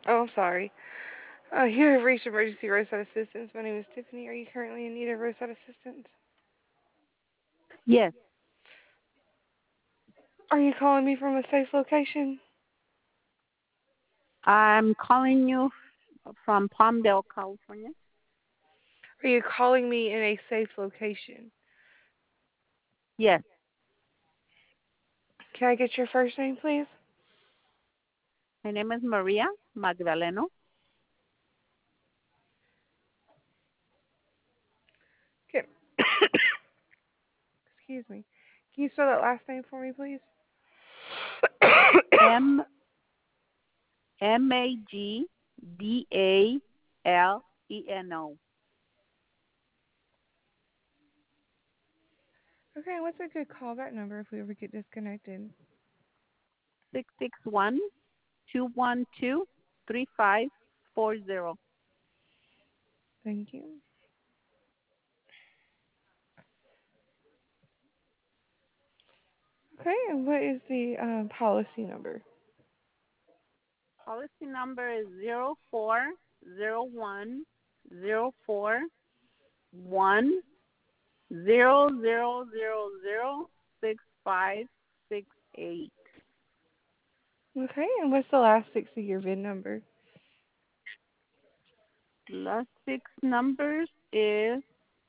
Oh, I'm sorry. You have reached emergency roadside assistance. My name is Tiffany. Are you currently in need of roadside assistance? Yes, Are you calling me from a safe location? I'm calling you from Palmdale, California. Are you calling me in a safe location? Yes, Can I get your first name, please? my name is Maria Magdaleno. Okay. Excuse me. Can you spell that last name for me, please? M Magdaleno. Okay, what's a good callback number if we ever get disconnected? 661-212-3540. Thank you. Okay, and what is the policy number? Policy number is 04041000065668. Okay, and what's the last six of your VIN number? Last six numbers is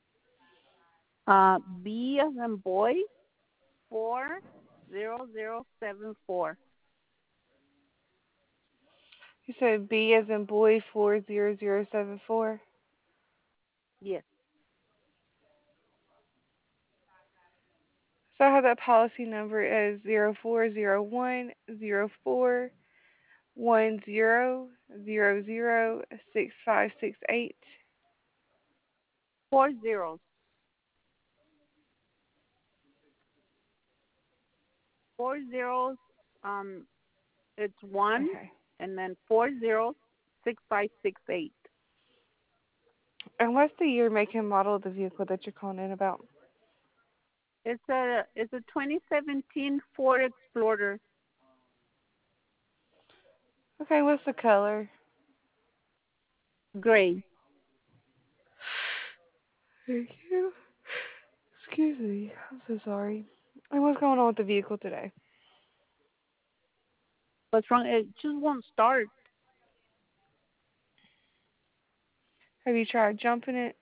B as in boy 40074. You said B as in boy 40074. Yes. So I have that policy number as 04010410006568. Four zeros. Four zeros. Um, it's one, Okay. and then four zeros. 6568. And what's the year, make, and model of the vehicle that you're calling in about? It's a 2017 Ford Explorer. Okay, what's the color? Gray. Thank you. Excuse me. I'm so sorry. And what's going on with the vehicle today? What's wrong? It just won't start. Have you tried jumping it?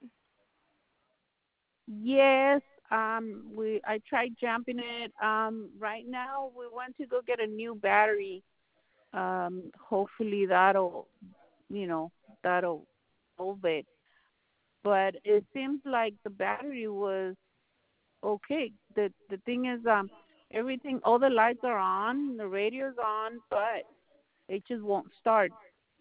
Yes. I tried jumping it. Right now we want to go get a new battery. Hopefully you know, that'll solve it. But it seems like the battery was okay. The thing is, everything, all the lights are on, the radio's on, but it just won't start.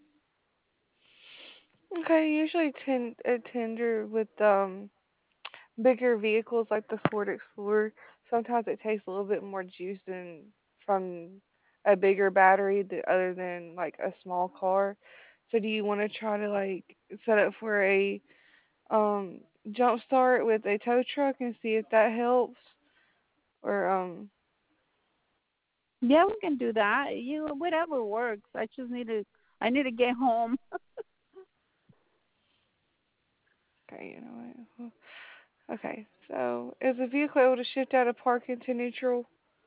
Okay, usually a tender with bigger vehicles like the Ford Explorer, sometimes it takes a little bit more juice than from a bigger battery other than like a small car. So do you want to try to like set up for a um jump start with a tow truck and see if that helps? Or Yeah, we can do that. Whatever works. I need to get home. okay, you know what? Okay, so is the vehicle able to shift out of park into neutral?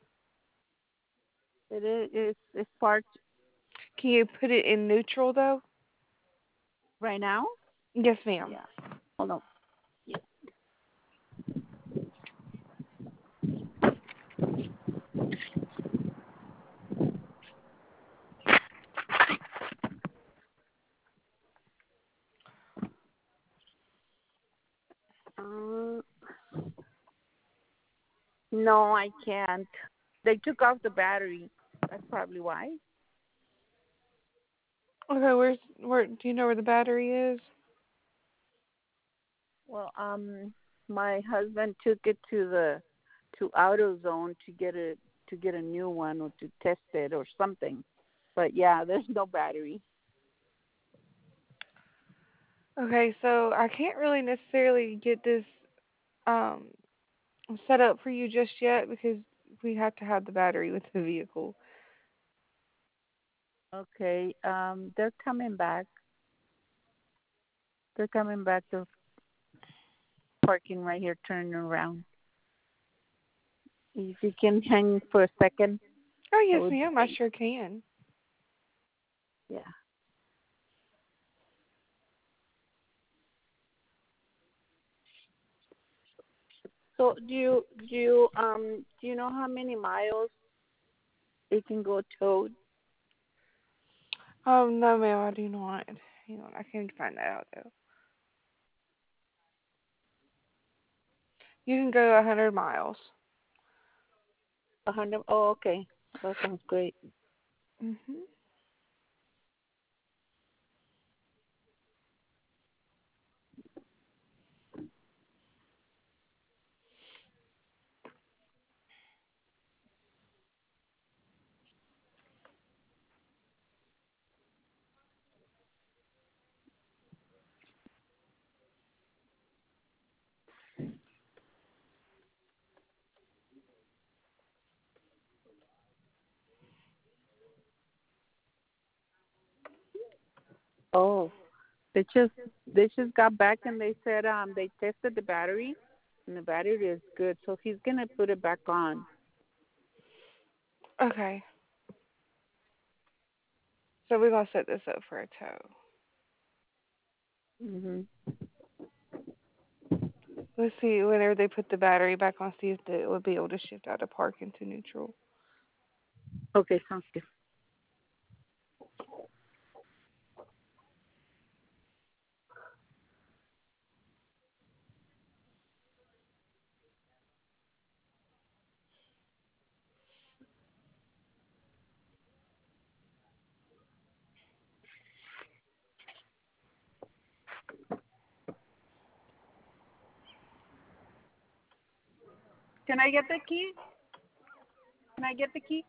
It's parked Can you put it in neutral though? right now. Yes, ma'am. Yeah. Hold on. Yeah. Uh, no, I can't. They took off the battery. That's probably why. Okay, where do you know where the battery is? Well, my husband took it to AutoZone to get a new one or to test it or something. But yeah, there's no battery. Okay, so I can't really necessarily get this um set up for you just yet because we have to have the battery with the vehicle. Okay. They're coming back. They're coming back to parking right here, turning around. If you can hang for a second, Oh that yes, would be ma'am. I great. sure can. Yeah. So do you know how many miles it can go towed? No, ma'am. I do not. Hang on. I can find that out though. You can go 100 miles. 100. Oh, okay. That sounds great. Mhm. Oh, they just they just got back and they said they tested the battery and the battery is good, so he's gonna put it back on. Okay. So we're gonna set this up for a tow. Mhm. Let's see whenever they put the battery back on, see if it would be able to shift out of park into neutral. Okay, sounds good. Can I get the key? Can I get the key?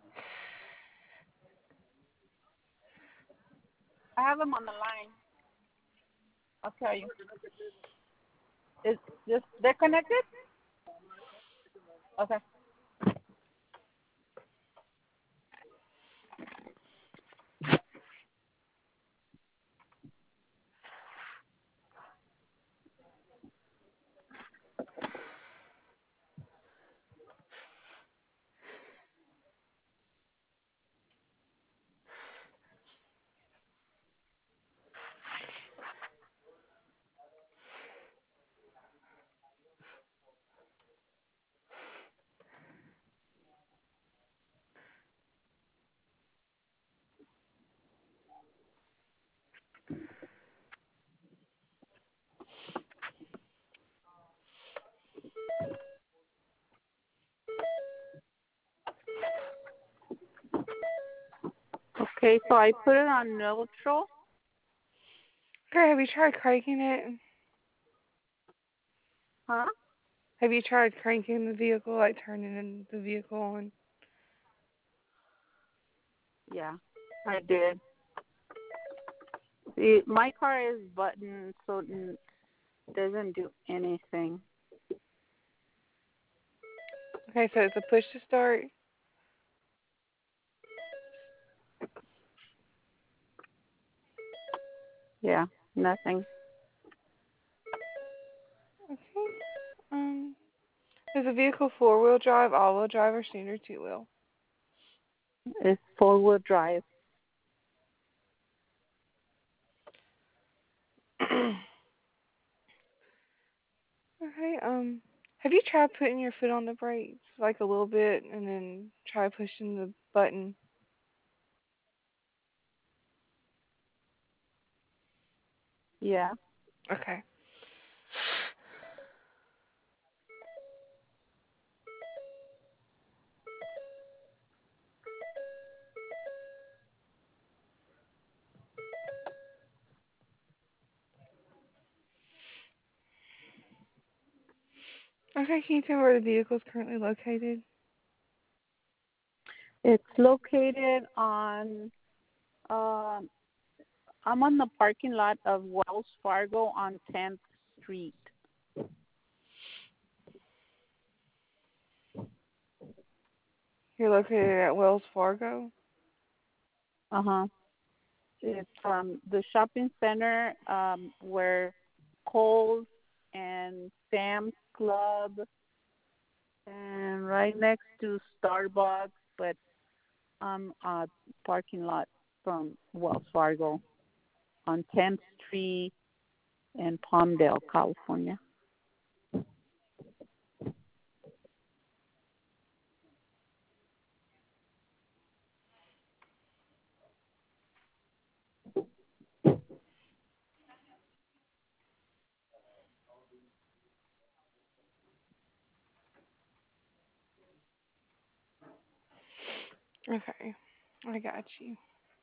I have them on the line. I'll tell you. It's just they're connected. Okay. Okay, so I put it on neutral. Okay, have you tried cranking it? Huh? Have you tried cranking the vehicle, like turning the vehicle on? Yeah, I did. See, my car is button, so it doesn't do anything. Okay, so it's a push to start. Yeah, nothing. Okay. Um, is the vehicle four-wheel drive, all-wheel drive, or standard two-wheel? It's 4-wheel drive. Okay. Have you tried putting your foot on the brakes, like a little bit, and then try pushing the button? Yeah. Okay. Okay, can you tell me where the vehicle is currently located? It's located on um I'm on the parking lot of Wells Fargo on 10th Street. You're located at Wells Fargo. Uh-huh. It's the shopping center where Kohl's and Sam's Club and right next to Starbucks, but parking lot from Wells Fargo on 10th Street in Palmdale, California. Okay, I got you.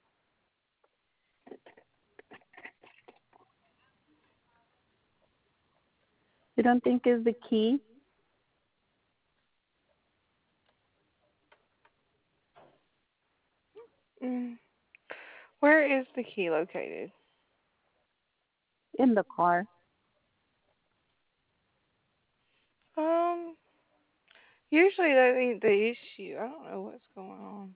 You don't think is the key? Mm. Where is the key located? In the car. Um, Usually that ain't the issue. I don't know what's going on.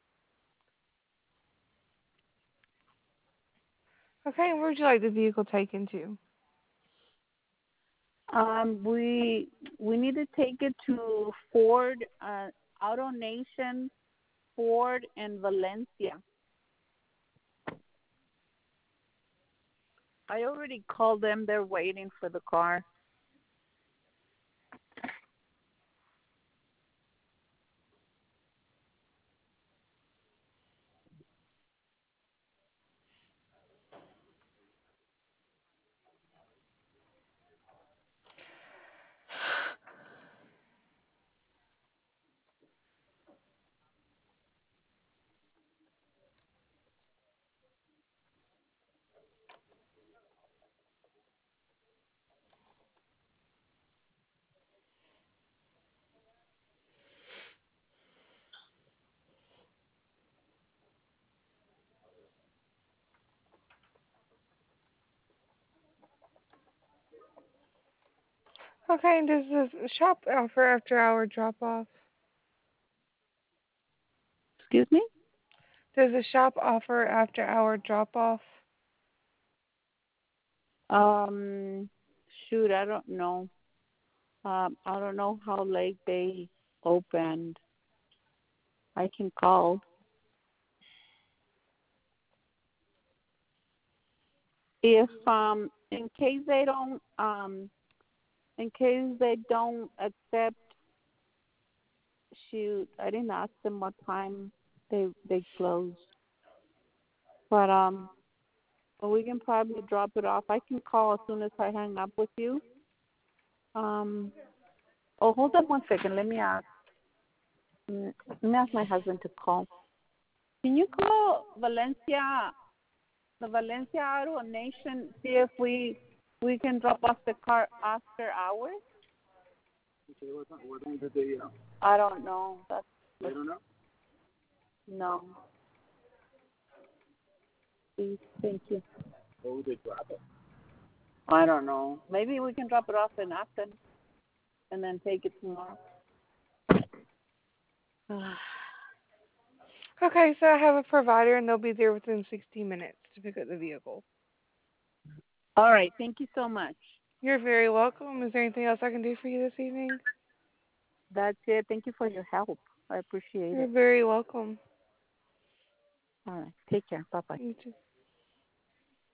Okay, where would you like the vehicle taken to? We need to take it to Ford, Auto Nation, Ford, and Valencia. I already called them. They're waiting for the car. Okay, does the shop offer after hour drop off? Excuse me? Does the shop offer after hour drop off? Um, Shoot, I don't know. I don't know how late they opened. I can call. If in case they don't accept, shoot, I didn't ask them what time they close. But but we can probably drop it off. I can call as soon as I hang up with you. Um, oh, hold on one second. Let me ask my husband to call. Can you call Valencia, the Valencia Auto Nation, see if we can drop off the car after hours? What time did they? I don't know. They don't know. No. Please, thank you. What would they drop it? I don't know. Maybe we can drop it off in Acton and then take it tomorrow. Okay, so I have a provider and they'll be there within 60 minutes to pick up the vehicle. All right. Thank you so much. You're very welcome. Is there anything else I can do for you this evening? That's it. Thank you for your help. I appreciate You're it. very welcome. All right. Take care. Bye bye. You too.